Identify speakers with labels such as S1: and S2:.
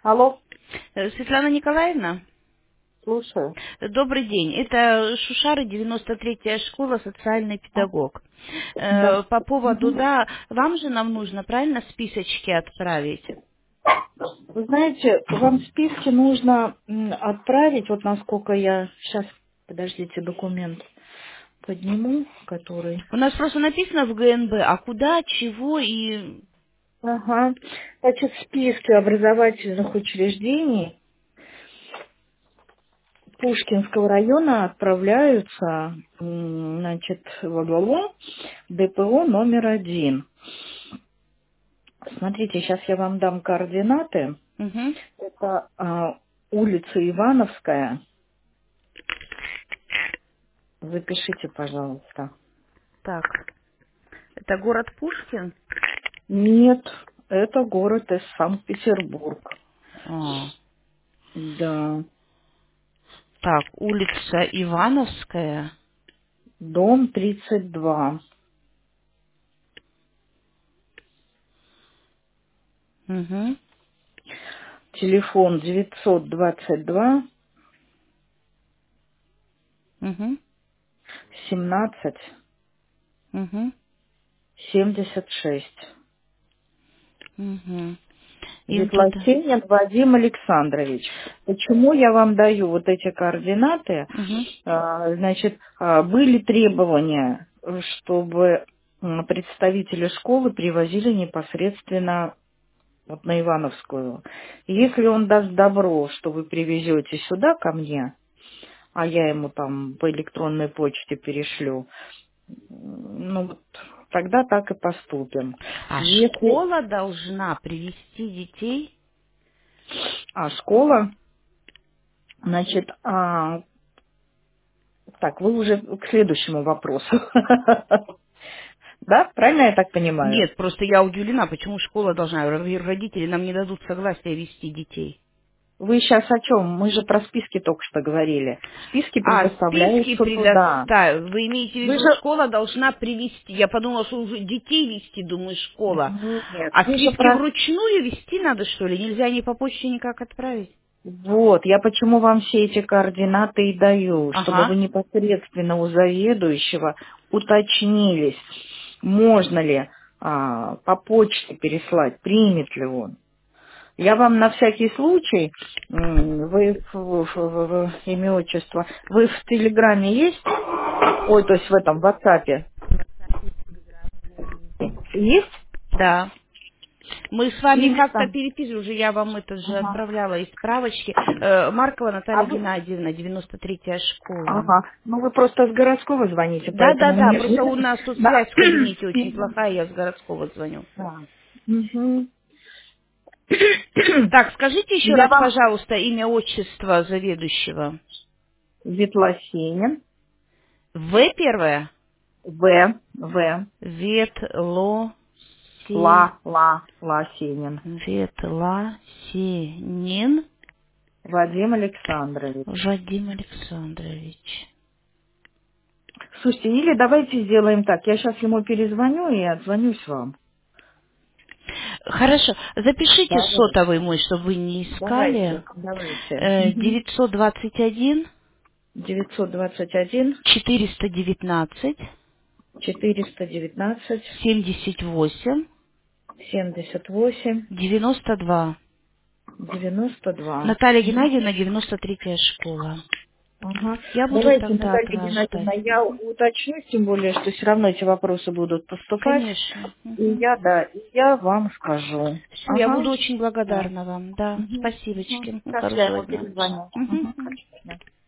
S1: Алло,
S2: Светлана Николаевна,
S1: слушаю.
S2: добрый день. Это Шушары, 93-я школа, социальный
S1: А,
S2: педагог.
S1: да.
S2: По поводу,
S1: Мгм.
S2: да, вам же нам нужно, правильно, списочки отправить?
S1: Вы знаете, вам списки нужно отправить, вот насколько я сейчас, подождите, документ подниму, который...
S2: У нас просто написано в ГНБ, а куда, чего и...
S1: Ага. Значит, списки образовательных учреждений Пушкинского района отправляются, значит, в ОГО ДПО номер 1. Смотрите, сейчас я вам дам координаты.
S2: Мгм.
S1: Это улица Ивановская. Запишите, пожалуйста.
S2: Так, это город Пушкин?
S1: Нет, это город из Санкт-Петербург.
S2: А,
S1: Да.
S2: так, улица Ивановская.
S1: Дом 32.
S2: Угу,
S1: Телефон 922
S2: угу,
S1: 17
S2: угу,
S1: 76.
S2: угу. Им туда...
S1: Ветлосенин Вадим Александрович. Почему я вам даю вот эти координаты?
S2: Угу.
S1: Значит, были требования, чтобы представители школы привозили непосредственно вот на Ивановскую. Если он даст добро, что вы привезете сюда ко мне, а я ему там по электронной почте перешлю, ну вот тогда так и поступим.
S2: А
S1: Если
S2: школа должна привести детей?
S1: школа, значит, так, вы уже к следующему вопросу. Да, правильно я так понимаю?
S2: Нет, просто я удивлена, почему школа должна, родители нам не дадут согласия вести детей.
S1: Вы сейчас о чем? Мы же про списки только что говорили. Списки
S2: А, списки
S1: предоставляются туда.
S2: предоставь. Вы имеете в
S1: Вы
S2: виду,
S1: же...
S2: школа должна привести. Я подумала, что уже детей вести, думаю, школа.
S1: Нет,
S2: А
S1: вы же
S2: списки
S1: про...
S2: вручную вести надо, что ли? Нельзя ни по почте никак отправить?
S1: Вот, я почему вам все эти координаты и даю, чтобы
S2: Ага.
S1: вы непосредственно у заведующего уточнились, можно ли по почте переслать, примет ли он. Я вам на всякий случай, вы имя отчество, вы в Телеграме есть? Ой, то есть в этом, в WhatsApp. Есть?
S2: Да. Мы с вами
S1: Или
S2: как-то
S1: там?
S2: переписывали, уже я вам это же
S1: Ага.
S2: отправляла из справочки. Маркова
S1: А
S2: Наталья
S1: вы...
S2: Геннадьевна, 93-я школа.
S1: Ага. Ну вы просто с городского звоните,
S2: Да, да,
S1: поэтому
S2: да,
S1: мне...
S2: просто у нас тут
S1: Да.
S2: связь в кабинете очень плохая, я с городского звоню.
S1: Да. Мгм.
S2: Так, скажите еще
S1: Я
S2: раз,
S1: вам
S2: пожалуйста, имя, отчество заведующего.
S1: Ветлосенин,
S2: В первое?
S1: В, Ласенин,
S2: Ветласенин
S1: Вадим Александрович.
S2: Вадим Александрович.
S1: Слушайте, или давайте сделаем так. Я сейчас ему перезвоню и отзвонюсь вам.
S2: Хорошо, запишите
S1: Давай.
S2: сотовый мой, чтобы вы не искали.
S1: Давайте.
S2: 921
S1: 921
S2: 419
S1: 419
S2: 78
S1: 78
S2: 92.
S1: 92.
S2: Наталья Геннадьевна, 93-я школа.
S1: Ага.
S2: Я буду
S1: Давайте,
S2: тогда от
S1: Наталья
S2: вас ждать.
S1: Геннадьевна, я уточню, тем более, что все равно эти вопросы будут поступать.
S2: Конечно.
S1: И я вам скажу.
S2: Все, я
S1: Ага.
S2: буду очень
S1: Да.
S2: благодарна вам. Да,
S1: Мгм. Мгм.
S2: спасибочки.
S1: Сейчас я
S2: Хорошего
S1: ему
S2: дня.
S1: перезвоню.
S2: Мгм,
S1: Мгм.
S2: мгм.
S1: Хорошо. Да.